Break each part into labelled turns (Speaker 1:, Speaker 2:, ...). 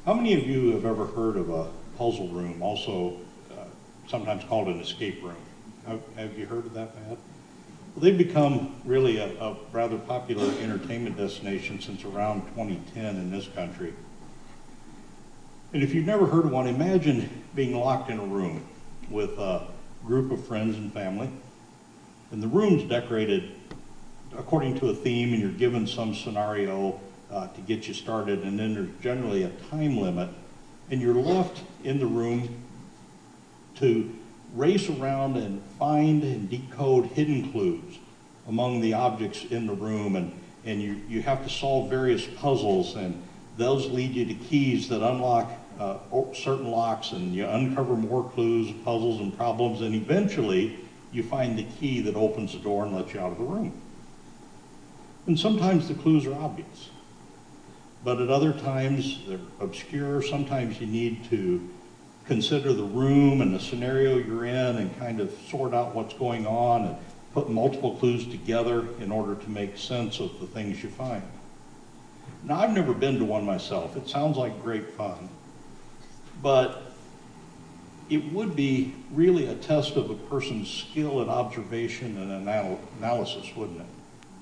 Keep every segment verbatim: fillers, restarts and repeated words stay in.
Speaker 1: How many of you have ever heard of a puzzle room, also uh, sometimes called an escape room? Have, have you heard of that, Matt? Well, they've become really a, a rather popular entertainment destination since around twenty ten in this country. And if you've never heard of one, imagine being locked in a room with a group of friends and family. And the room's decorated according to a theme, and you're given some scenario uh, to get you started, and then there's generally a time limit, and you're left in the room to race around and find and decode hidden clues among the objects in the room, and, and you, you have to solve various puzzles, and those lead you to keys that unlock uh, certain locks, and you uncover more clues, puzzles, and problems, and eventually you find the key that opens the door and lets you out of the room. And sometimes the clues are obvious, but at other times they're obscure. Sometimes you need to consider the room and the scenario you're in and kind of sort out what's going on and put multiple clues together in order to make sense of the things you find. Now, I've never been to one myself. It sounds like great fun, but it would be really a test of a person's skill at observation and anal- analysis, wouldn't it?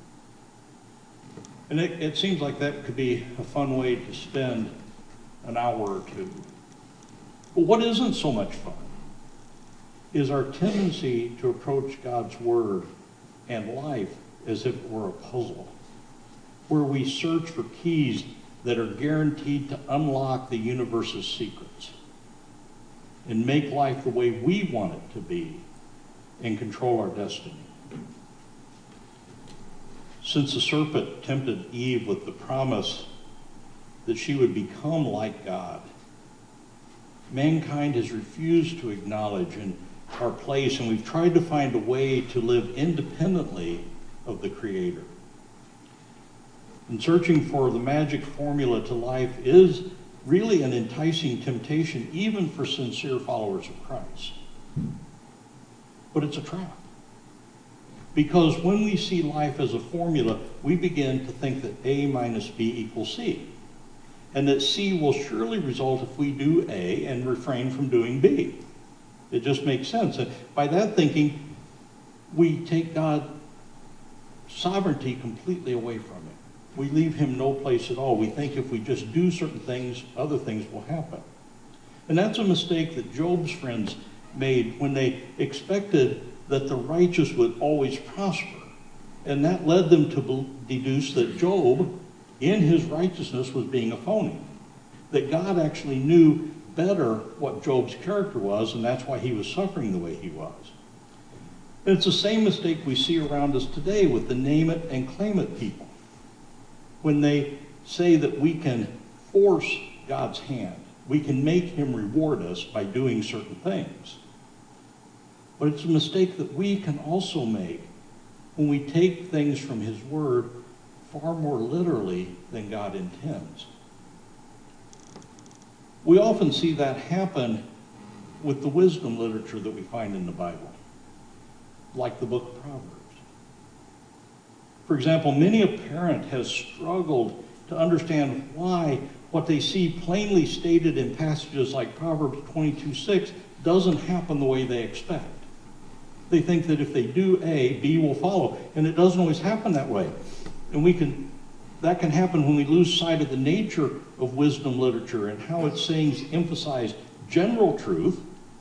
Speaker 1: And it, it seems like that could be a fun way to spend an hour or two. But what isn't so much fun is our tendency to approach God's Word and life as if it were a puzzle, where we search for keys that are guaranteed to unlock the universe's secrets and make life the way we want it to be and control our destiny. Since the serpent tempted Eve with the promise that she would become like God, mankind has refused to acknowledge in our place, and we've tried to find a way to live independently of the Creator. And searching for the magic formula to life is really an enticing temptation, even for sincere followers of Christ. But it's a trap. Because when we see life as a formula, we begin to think that A minus B equals C. And that C will surely result if we do A and refrain from doing B. It just makes sense. And by that thinking, we take God's sovereignty completely away from him. We leave him no place at all. We think if we just do certain things, other things will happen. And that's a mistake that Job's friends made when they expected that the righteous would always prosper. And that led them to deduce that Job, in his righteousness, was being a phony. That God actually knew better what Job's character was, and that's why he was suffering the way he was. And it's the same mistake we see around us today with the name it and claim it people. When they say that we can force God's hand, we can make him reward us by doing certain things. But it's a mistake that we can also make when we take things from his word far more literally than God intends. We often see that happen with the wisdom literature that we find in the Bible, like the book of Proverbs. For example, many a parent has struggled to understand why what they see plainly stated in passages like Proverbs twenty-two six doesn't happen the way they expect. They think that if they do A, B will follow, and it doesn't always happen that way. And we can, that can happen when we lose sight of the nature of wisdom literature and how its sayings emphasize general truth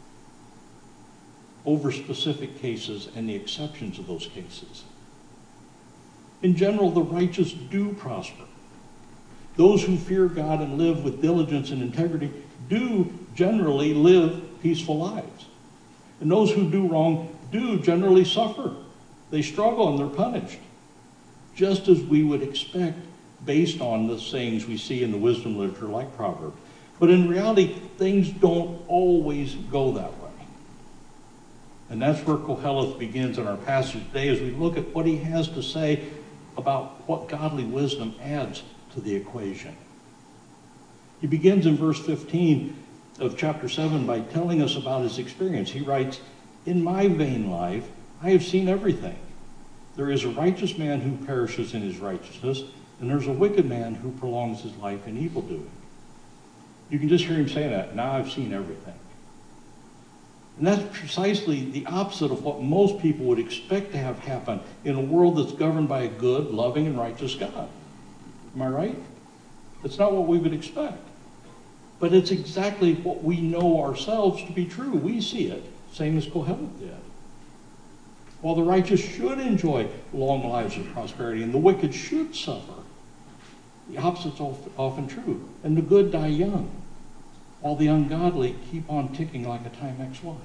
Speaker 1: over specific cases and the exceptions of those cases. In general, the righteous do prosper. Those who fear God and live with diligence and integrity do generally live peaceful lives. And those who do wrong do generally suffer. They struggle and they're punished, just as we would expect based on the sayings we see in the wisdom literature like Proverbs. But in reality, things don't always go that way. And that's where Koheleth begins in our passage today as we look at what he has to say about what godly wisdom adds to the equation. He begins in verse fifteen of chapter seven by telling us about his experience. He writes, "In my vain life, I have seen everything. There is a righteous man who perishes in his righteousness, and there's a wicked man who prolongs his life in evildoing." You can just hear him saying that, now I've seen everything. And that's precisely the opposite of what most people would expect to have happen in a world that's governed by a good, loving, and righteous God. Am I right? That's not what we would expect. But it's exactly what we know ourselves to be true. We see it, same as Kohelet did. While the righteous should enjoy long lives of prosperity and the wicked should suffer, the opposite's often true. And the good die young, while the ungodly keep on ticking like a Timex watch.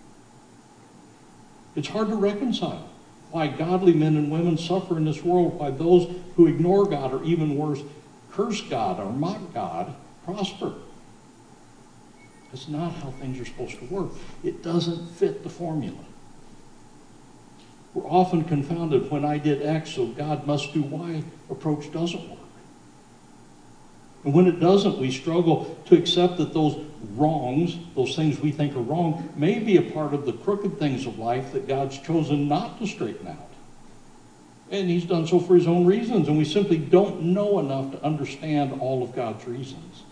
Speaker 1: It's hard to reconcile why godly men and women suffer in this world, why those who ignore God, or even worse, curse God or mock God, prosper. That's not how things are supposed to work. It doesn't fit the formula. We're often confounded when I did X, so God must do Y approach doesn't work. And when it doesn't, we struggle to accept that those wrongs, those things we think are wrong, may be a part of the crooked things of life that God's chosen not to straighten out. And he's done so for his own reasons, and we simply don't know enough to understand all of God's reasons.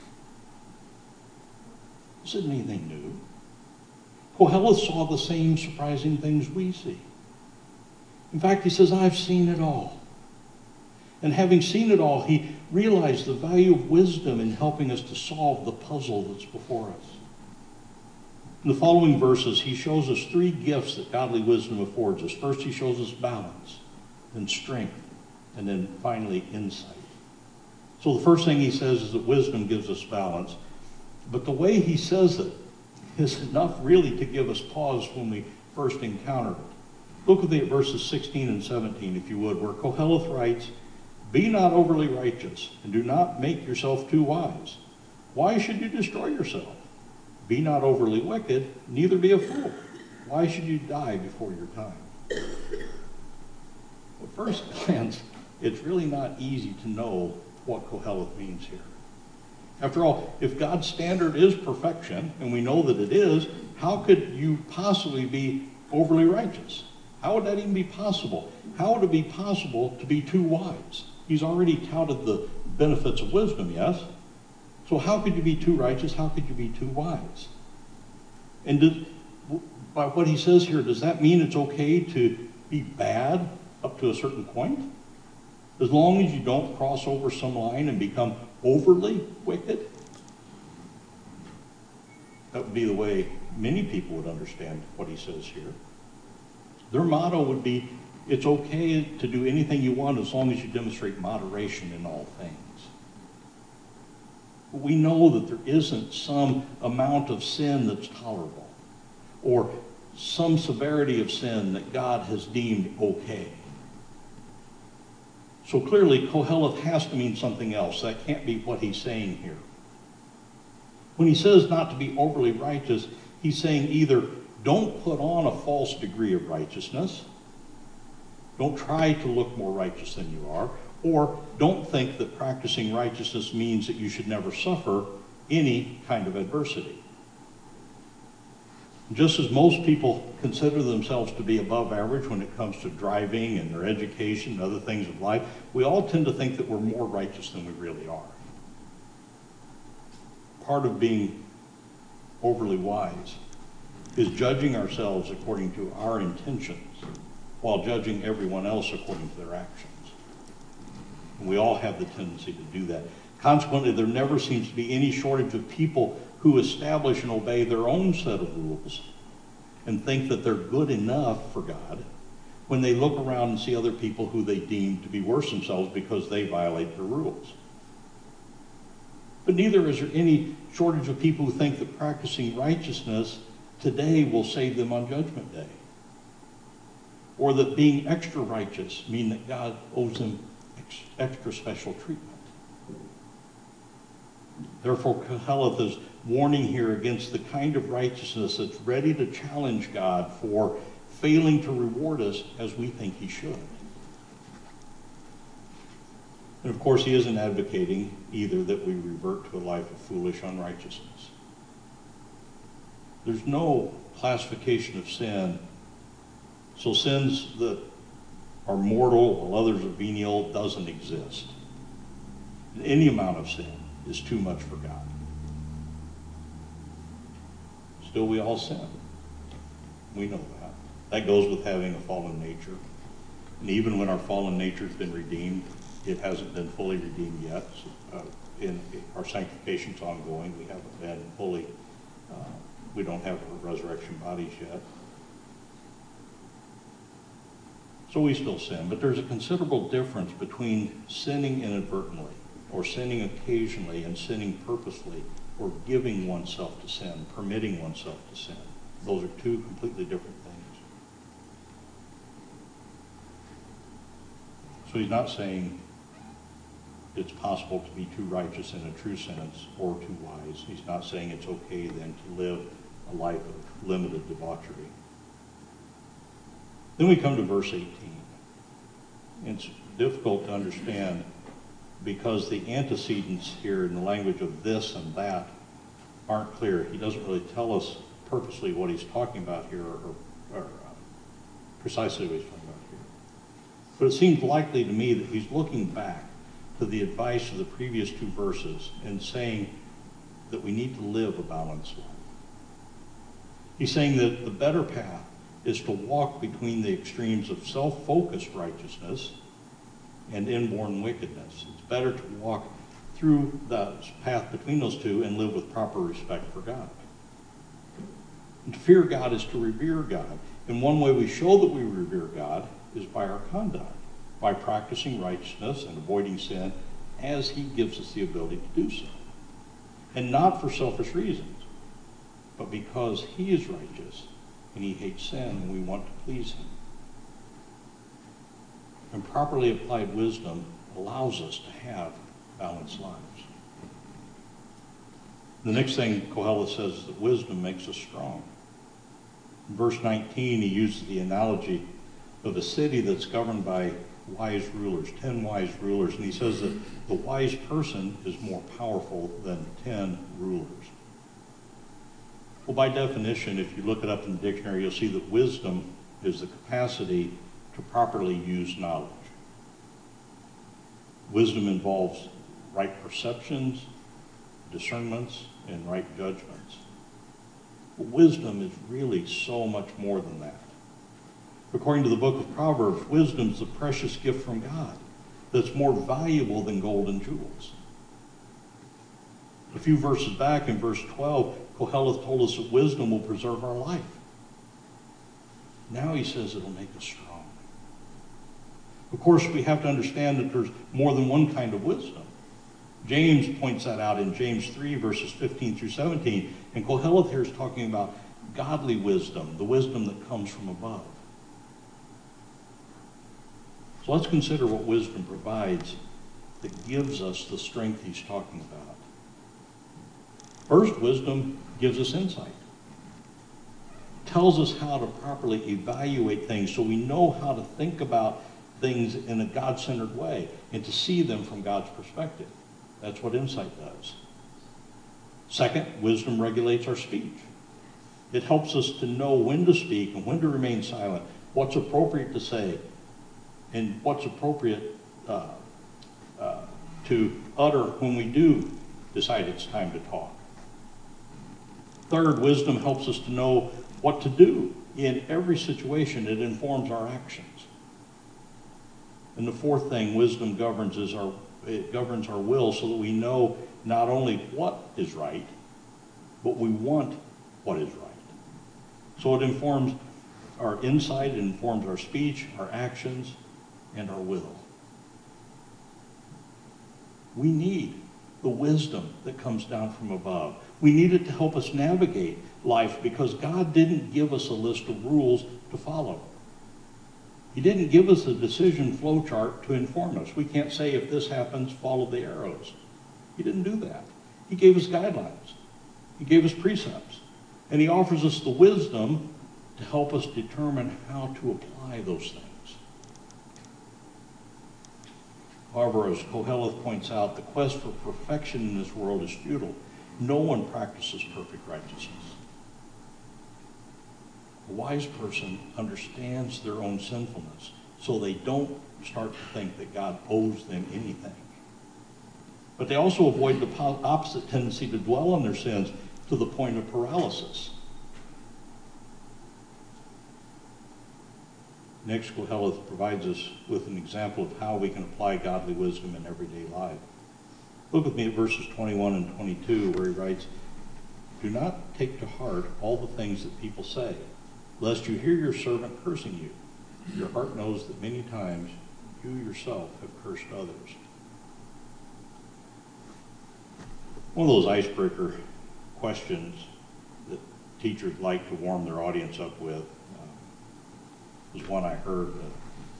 Speaker 1: This isn't anything new. Kohelet saw the same surprising things we see. In fact, he says, I've seen it all. And having seen it all, he realized the value of wisdom in helping us to solve the puzzle that's before us. In the following verses, he shows us three gifts that godly wisdom affords us. First, he shows us balance, then strength, and then finally insight. So the first thing he says is that wisdom gives us balance. But the way he says it is enough really to give us pause when we first encounter it. Look with me at verses sixteen and seventeen, if you would, where Kohelet writes, be not overly righteous, and do not make yourself too wise. Why should you destroy yourself? Be not overly wicked, neither be a fool. Why should you die before your time? At first glance, it's really not easy to know what Kohelet means here. After all, if God's standard is perfection, and we know that it is, how could you possibly be overly righteous? How would that even be possible? How would it be possible to be too wise? He's already touted the benefits of wisdom, yes? So how could you be too righteous? How could you be too wise? And does, by what he says here, does that mean it's okay to be bad up to a certain point? As long as you don't cross over some line and become overly wicked? That would be the way many people would understand what he says here. Their motto would be, it's okay to do anything you want as long as you demonstrate moderation in all things. But we know that there isn't some amount of sin that's tolerable, or some severity of sin that God has deemed okay. So clearly, Kohelet has to mean something else. That can't be what he's saying here. When he says not to be overly righteous, he's saying either don't put on a false degree of righteousness, don't try to look more righteous than you are, or don't think that practicing righteousness means that you should never suffer any kind of adversity. Just as most people consider themselves to be above average when it comes to driving and their education and other things of life, we all tend to think that we're more righteous than we really are. Part of being overly wise is judging ourselves according to our intentions while judging everyone else according to their actions. And we all have the tendency to do that. Consequently, there never seems to be any shortage of people who establish and obey their own set of rules and think that they're good enough for God when they look around and see other people who they deem to be worse themselves because they violate their rules. But neither is there any shortage of people who think that practicing righteousness today will save them on Judgment Day, or that being extra righteous means that God owes them ex- extra special treatment. Therefore, Kohelet is warning here against the kind of righteousness that's ready to challenge God for failing to reward us as we think he should. And of course, he isn't advocating either that we revert to a life of foolish unrighteousness. There's no classification of sin. So sins that are mortal while others are venial doesn't exist. Any amount of sin is too much for God. Still, we all sin. We know that. That goes with having a fallen nature. And even when our fallen nature has been redeemed, it hasn't been fully redeemed yet. So, uh, in our sanctification's ongoing. We haven't been fully, uh, we don't have our resurrection bodies yet. So we still sin, but there's a considerable difference between sinning inadvertently or sinning occasionally and sinning purposely or giving oneself to sin, permitting oneself to sin. Those are two completely different things. So he's not saying it's possible to be too righteous in a true sense or too wise. He's not saying it's okay then to live a life of limited debauchery. Then we come to verse eighteen. It's difficult to understand because the antecedents here in the language of this and that aren't clear. He doesn't really tell us purposely what he's talking about here or, or uh, precisely what he's talking about here. But it seems likely to me that he's looking back to the advice of the previous two verses and saying that we need to live a balanced life. He's saying that the better path is to walk between the extremes of self-focused righteousness and inborn wickedness. It's better to walk through the path between those two and live with proper respect for God. And to fear God is to revere God. And one way we show that we revere God is by our conduct, by practicing righteousness and avoiding sin as he gives us the ability to do so. And not for selfish reasons, but because he is righteous and he hates sin and we want to please him. And properly applied wisdom allows us to have balanced lives. The next thing Kohelet says is that wisdom makes us strong. In verse nineteen, he uses the analogy of a city that's governed by wise rulers, ten wise rulers, and he says that the wise person is more powerful than ten rulers. Well, by definition, if you look it up in the dictionary, you'll see that wisdom is the capacity to properly use knowledge. Wisdom involves right perceptions, discernments, and right judgments. But wisdom is really so much more than that. According to the book of Proverbs, wisdom is a precious gift from God that's more valuable than gold and jewels. A few verses back in verse twelve, Kohelet told us that wisdom will preserve our life. Now he says it'll make us strong. Of course, we have to understand that there's more than one kind of wisdom. James points that out in James three, verses fifteen through seventeen. And Kohelet here is talking about godly wisdom, the wisdom that comes from above. So let's consider what wisdom provides that gives us the strength he's talking about. First, wisdom gives us insight. Tells us how to properly evaluate things so we know how to think about things in a God-centered way and to see them from God's perspective. That's what insight does. Second, wisdom regulates our speech. It helps us to know when to speak and when to remain silent, what's appropriate to say, and what's appropriate uh, uh, to utter when we do decide it's time to talk. Third, wisdom helps us to know what to do in every situation. It informs our actions. And the fourth thing wisdom governs is our it governs our will so that we know not only what is right, but we want what is right. So it informs our insight, it informs our speech, our actions, and our will. We need the wisdom that comes down from above. We need it to help us navigate life because God didn't give us a list of rules to follow. He didn't give us a decision flow chart to inform us. We can't say if this happens, follow the arrows. He didn't do that. He gave us guidelines. He gave us precepts. And he offers us the wisdom to help us determine how to apply those things. However, as Kohelet points out, the quest for perfection in this world is futile. No one practices perfect righteousness. A wise person understands their own sinfulness, so they don't start to think that God owes them anything. But they also avoid the opposite tendency to dwell on their sins to the point of paralysis. Next, Koheleth provides us with an example of how we can apply godly wisdom in everyday life. Look with me at verses twenty-one and twenty-two, where he writes, "Do not take to heart all the things that people say, lest you hear your servant cursing you. Your heart knows that many times you yourself have cursed others." One of those icebreaker questions that teachers like to warm their audience up with uh, was one I heard. Uh,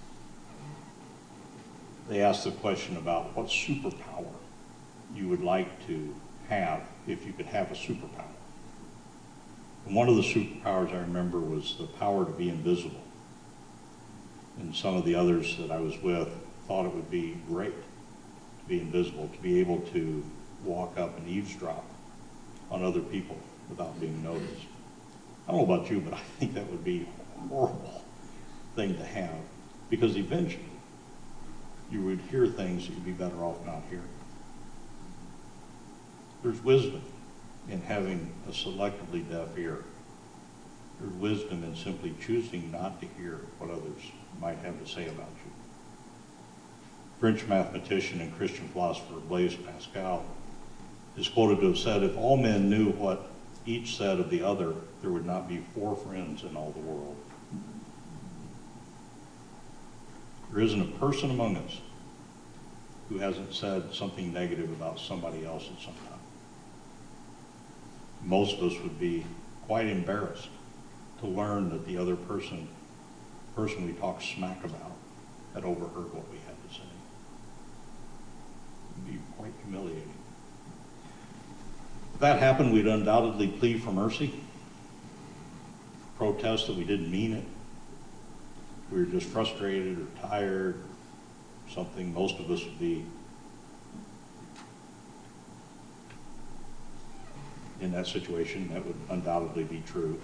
Speaker 1: they asked the question about what superpower you would like to have if you could have a superpower. And one of the superpowers I remember was the power to be invisible. And some of the others that I was with thought it would be great to be invisible, to be able to walk up and eavesdrop on other people without being noticed. I don't know about you, but I think that would be a horrible thing to have, because eventually you would hear things that you'd be better off not hearing. There's wisdom in having a selectively deaf ear. There's wisdom in simply choosing not to hear what others might have to say about you. French mathematician and Christian philosopher Blaise Pascal is quoted to have said, "If all men knew what each said of the other, there would not be four friends in all the world." There isn't a person among us who hasn't said something negative about somebody else at some time. Most of us would be quite embarrassed to learn that the other person, person we talked smack about, had overheard what we had to say. It would be quite humiliating. If that happened, we'd undoubtedly plead for mercy, protest that we didn't mean it. We were just frustrated or tired, something. Most of us would be in that situation. That would undoubtedly be true.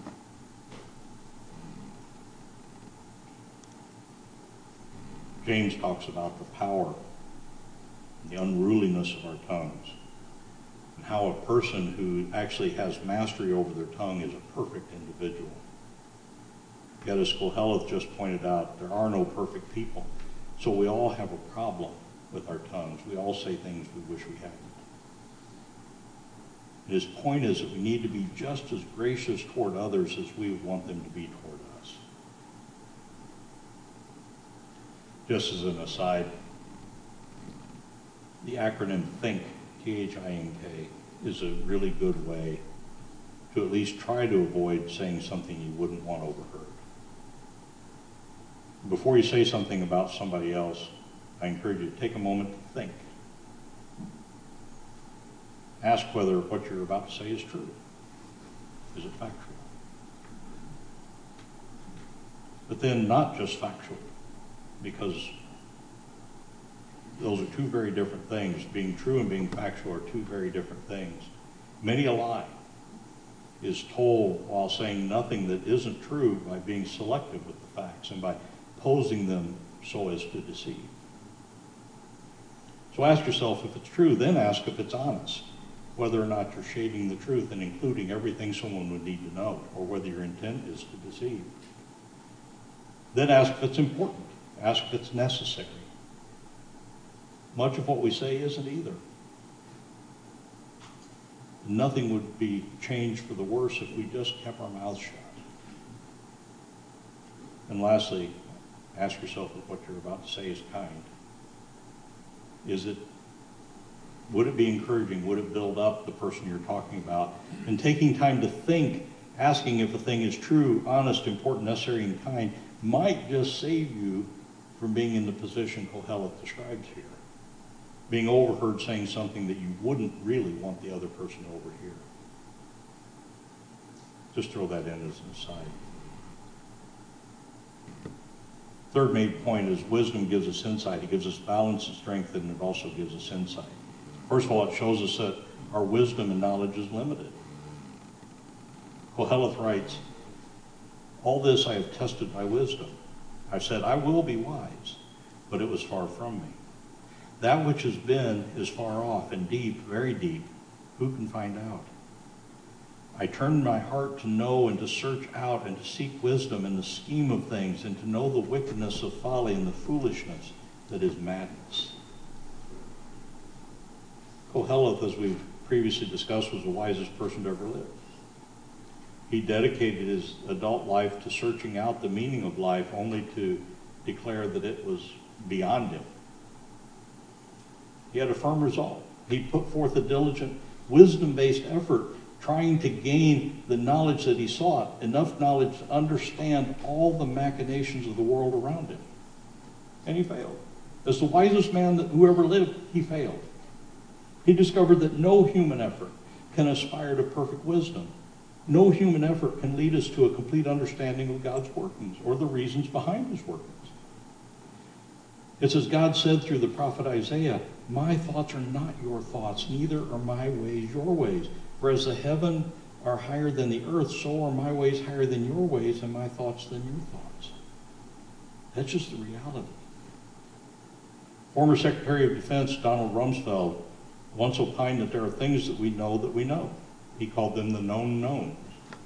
Speaker 1: James talks about the power, the unruliness of our tongues, and how a person who actually has mastery over their tongue is a perfect individual. Yet, as Koheleth just pointed out, there are no perfect people. So we all have a problem with our tongues. We all say things we wish we hadn't. And his point is that we need to be just as gracious toward others as we would want them to be toward us. Just as an aside, the acronym THINK, T H I N K, is a really good way to at least try to avoid saying something you wouldn't want overheard. Before you say something about somebody else, I encourage you to take a moment to think. Ask whether what you're about to say is true. Is it factual? But then not just factual, because those are two very different things. Being true and being factual are two very different things. Many a lie is told while saying nothing that isn't true by being selective with the facts and by posing them so as to deceive. So ask yourself if it's true, then ask if it's honest, whether or not you're shading the truth and including everything someone would need to know, or whether your intent is to deceive. Then ask if it's important. Ask if it's necessary. Much of what we say isn't either. Nothing would be changed for the worse if we just kept our mouths shut. And lastly, ask yourself if what you're about to say is kind. Is it, would it be encouraging? Would it build up the person you're talking about? And taking time to think, asking if a thing is true, honest, important, necessary, and kind might just save you from being in the position Koheleth describes here. Being overheard saying something that you wouldn't really want the other person to overhear. Just throw that in as an aside. Third main point is wisdom gives us insight. It gives us balance and strength, and it also gives us insight. First of all, it shows us that our wisdom and knowledge is limited. Koheleth writes, "All this I have tested by wisdom. I said, I will be wise, but it was far from me. That which has been is far off and deep, very deep. Who can find out? I turned my heart to know and to search out and to seek wisdom in the scheme of things and to know the wickedness of folly and the foolishness that is madness. Koheleth, as we've previously discussed, was the wisest person to ever live. He dedicated his adult life to searching out the meaning of life, only to declare that it was beyond him. He had a firm resolve. He put forth a diligent, wisdom-based effort, trying to gain the knowledge that he sought, enough knowledge to understand all the machinations of the world around him. And he failed. As the wisest man that who ever lived, he failed. He discovered that no human effort can aspire to perfect wisdom. No human effort can lead us to a complete understanding of God's workings or the reasons behind his workings. It's as God said through the prophet Isaiah, "My thoughts are not your thoughts, neither are my ways your ways. For as the heaven are higher than the earth, so are my ways higher than your ways, and my thoughts than your thoughts." That's just the reality. Former Secretary of Defense Donald Rumsfeld once opined that there are things that we know that we know. He called them the known knowns.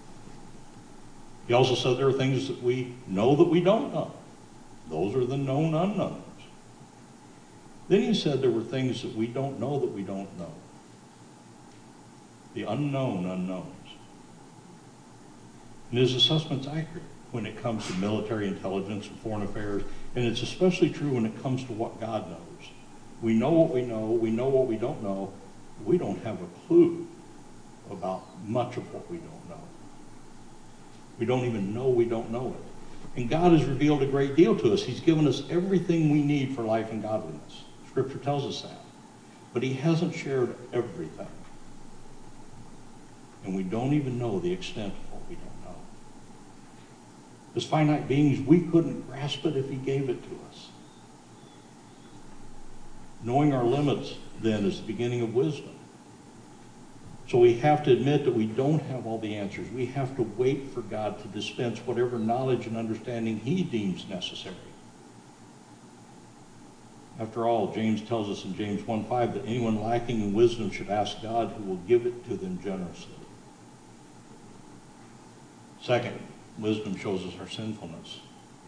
Speaker 1: He also said there are things that we know that we don't know. Those are the known unknowns. Then he said there were things that we don't know that we don't know. The unknown unknowns. And his assessment's accurate when it comes to military intelligence and foreign affairs, and it's especially true when it comes to what God knows. We know what we know, we know what we don't know, we don't have a clue about much of what we don't know. We don't even know we don't know it. And God has revealed a great deal to us. He's given us everything we need for life and godliness. Scripture tells us that. But he hasn't shared everything. And we don't even know the extent of what we don't know. As finite beings, we couldn't grasp it if he gave it to us. Knowing our limits, then, is the beginning of wisdom. So we have to admit that we don't have all the answers. We have to wait for God to dispense whatever knowledge and understanding he deems necessary. After all, James tells us in James one five that anyone lacking in wisdom should ask God, who will give it to them generously. Second, wisdom shows us our sinfulness.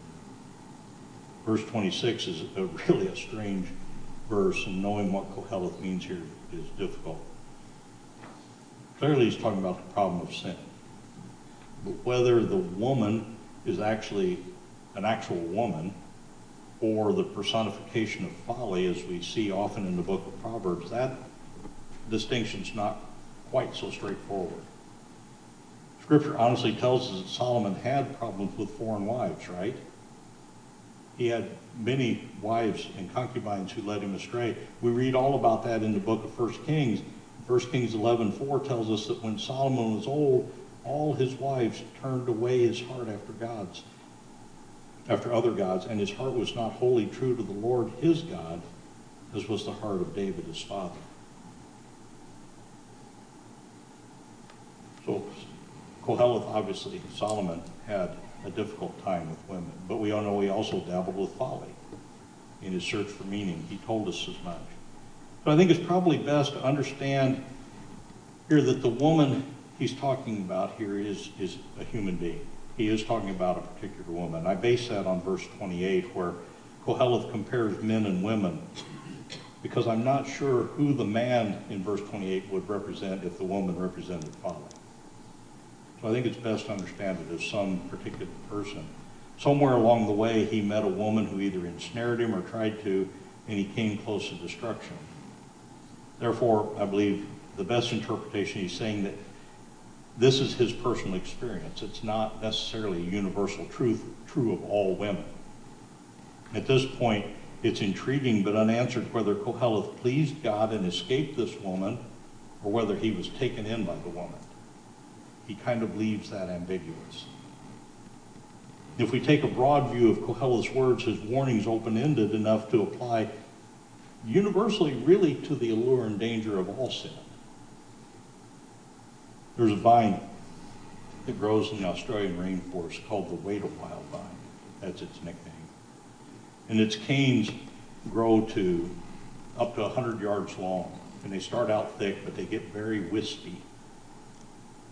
Speaker 1: Verse twenty-six is a, really a strange verse, and knowing what Koheleth means here is difficult. Clearly he's talking about the problem of sin. But whether the woman is actually an actual woman or the personification of folly, as we see often in the book of Proverbs, that distinction's not quite so straightforward. Scripture honestly tells us that Solomon had problems with foreign wives, right? He had many wives and concubines who led him astray. We read all about that in the book of First Kings. First Kings eleven four tells us that when Solomon was old, all his wives turned away his heart after gods, after other gods, and his heart was not wholly true to the Lord his God, as was the heart of David his father. So Koheleth, obviously, Solomon had a difficult time with women, but we all know he also dabbled with folly in his search for meaning. He told us as much. But I think it's probably best to understand here that the woman he's talking about here is, is a human being. He is talking about a particular woman. I base that on verse twenty-eight, where Koheleth compares men and women, because I'm not sure who the man in verse twenty-eight would represent if the woman represented folly. So I think it's best to understand it as some particular person. Somewhere along the way, he met a woman who either ensnared him or tried to, and he came close to destruction. Therefore, I believe the best interpretation, he's saying that this is his personal experience. It's not necessarily a universal truth, true of all women. At this point, it's intriguing but unanswered whether Koheleth pleased God and escaped this woman, or whether he was taken in by the woman. He kind of leaves that ambiguous. If we take a broad view of Koheleth's words, his warning's open-ended enough to apply universally really to the allure and danger of all sin. There's a vine that grows in the Australian rainforest called the wait-a-while vine. That's its nickname. And its canes grow to up to one hundred yards long. And they start out thick, but they get very wispy.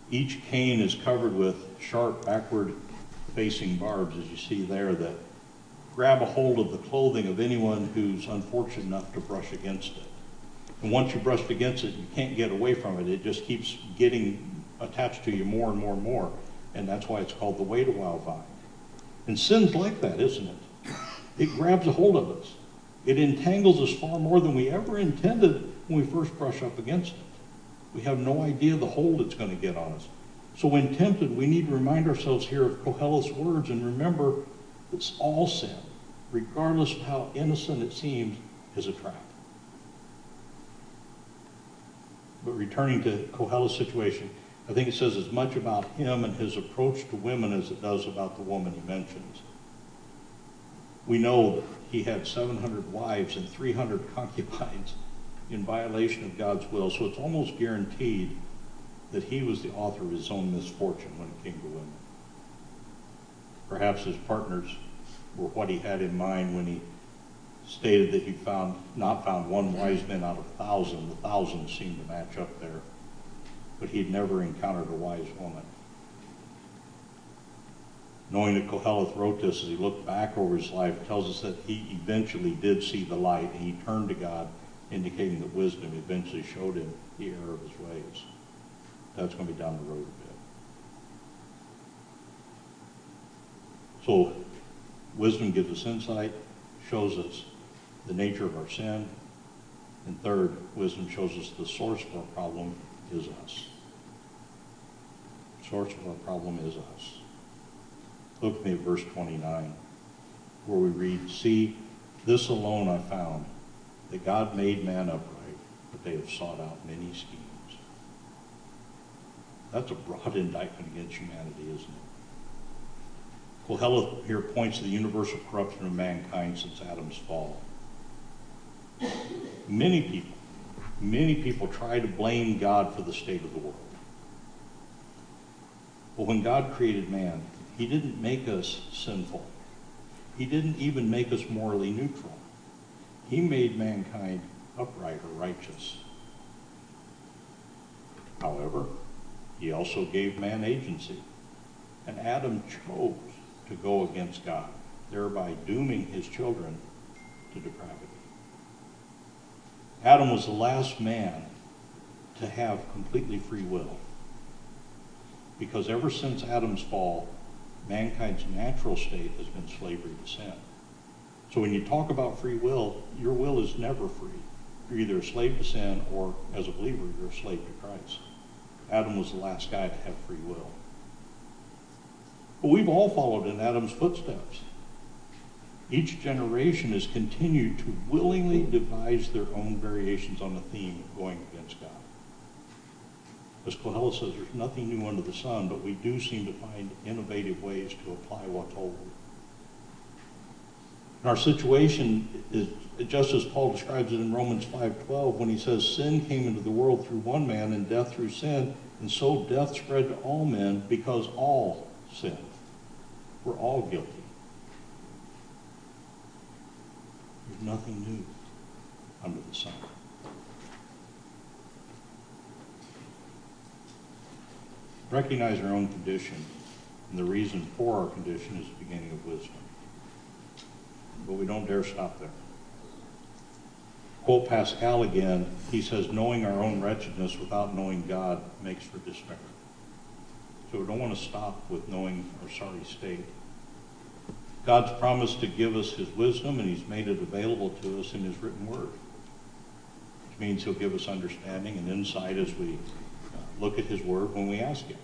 Speaker 1: Each cane is covered with sharp backward-facing barbs, as you see there, that grab a hold of the clothing of anyone who's unfortunate enough to brush against it. And once you brushed against it, you can't get away from it. It just keeps getting attached to you more and more and more. And that's why it's called the wait-a-while vine. And sin's like that, isn't it? It grabs a hold of us. It entangles us far more than we ever intended when we first brush up against it. We have no idea the hold it's going to get on us. So when tempted, we need to remind ourselves here of Koheleth's words and remember that all sin, regardless of how innocent it seems, is a trap. But returning to Koheleth's situation, I think it says as much about him and his approach to women as it does about the woman he mentions. We know that he had seven hundred wives and three hundred concubines in violation of God's will, so it's almost guaranteed that he was the author of his own misfortune when it came to women. Perhaps his partners were what he had in mind when he stated that he found not found one wise man out of a thousand. The thousands seemed to match up there, but he had never encountered a wise woman. Knowing that Koheleth wrote this as he looked back over his life tells us that he eventually did see the light and he turned to God, indicating that wisdom eventually showed him the error of his ways. That's going to be down the road a bit. So wisdom gives us insight, shows us the nature of our sin, and third, wisdom shows us the source of our problem is us. The source of our problem is us. Look at me at verse twenty-nine, where we read, "See, this alone I found, that God made man upright, but they have sought out many schemes." That's a broad indictment against humanity, isn't it? Koheleth here points to the universal corruption of mankind since Adam's fall. Many people, many people try to blame God for the state of the world. But when God created man, he didn't make us sinful. He didn't even make us morally neutral. He made mankind upright or righteous. However, he also gave man agency. And Adam chose to go against God, thereby dooming his children to depravity. Adam was the last man to have completely free will. Because ever since Adam's fall, mankind's natural state has been slavery to sin. So when you talk about free will, your will is never free. You're either a slave to sin or, as a believer, you're a slave to Christ. Adam was the last guy to have free will. But we've all followed in Adam's footsteps. Each generation has continued to willingly devise their own variations on the theme of going against God. As Koheleth says, there's nothing new under the sun, but we do seem to find innovative ways to apply what's old. And our situation is just as Paul describes it in Romans five twelve when he says, "Sin came into the world through one man, and death through sin, and so death spread to all men because all sinned." We're all guilty. There's nothing new under the sun. Recognize our own condition, and the reason for our condition is the beginning of wisdom. But we don't dare stop there. Quote Pascal again, he says, "Knowing our own wretchedness without knowing God makes for despair." So we don't want to stop with knowing our sorry state. God's promised to give us his wisdom, and he's made it available to us in his written word, which means he'll give us understanding and insight as we look at his word when we ask him.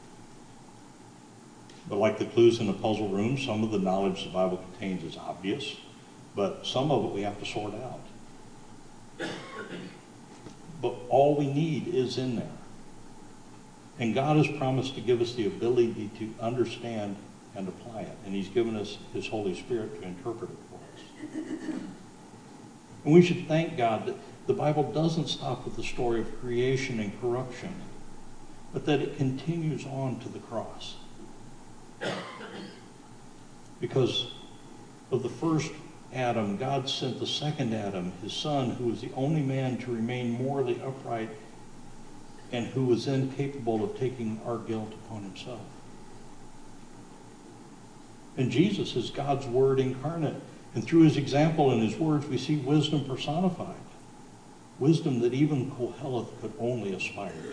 Speaker 1: But like the clues in the puzzle room, some of the knowledge the Bible contains is obvious, but some of it we have to sort out. But all we need is in there. And God has promised to give us the ability to understand and apply it. And he's given us his Holy Spirit to interpret it for us. And we should thank God that the Bible doesn't stop with the story of creation and corruption, but that it continues on to the cross. Because of the first Adam, God sent the second Adam, his son, who was the only man to remain morally upright and who was then capable of taking our guilt upon himself. And Jesus is God's Word incarnate. And through his example and his words, we see wisdom personified. Wisdom that even Koheleth could only aspire to.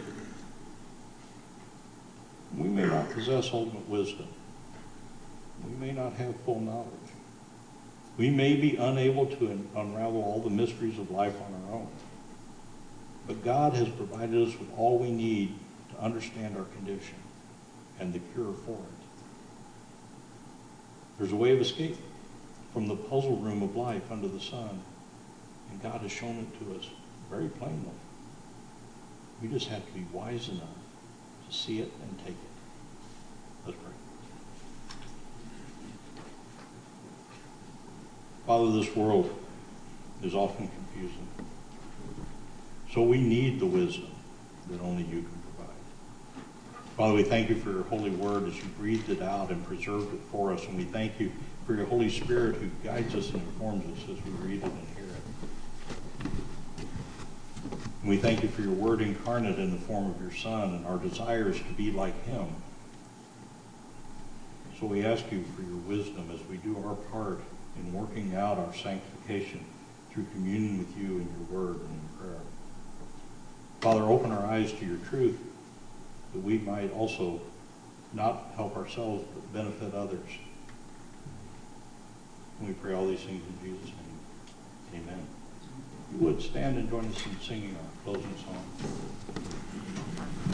Speaker 1: We may not possess ultimate wisdom. We may not have full knowledge. We may be unable to unravel all the mysteries of life on our own. But God has provided us with all we need to understand our condition and the cure for it. There's a way of escape from the puzzle room of life under the sun, and God has shown it to us very plainly. We just have to be wise enough to see it and take it. Let's pray. Father, this world is often confusing. So we need the wisdom that only you can provide. Father, we thank you for your holy word as you breathed it out and preserved it for us. And we thank you for your Holy Spirit who guides us and informs us as we read it and hear it. And we thank you for your word incarnate in the form of your Son and our desires to be like him. So we ask you for your wisdom as we do our part in working out our sanctification through communion with you in your word and in prayer. Father, open our eyes to your truth that we might also not help ourselves but benefit others. And we pray all these things in Jesus' name. Amen. You would stand and join us in singing our closing song.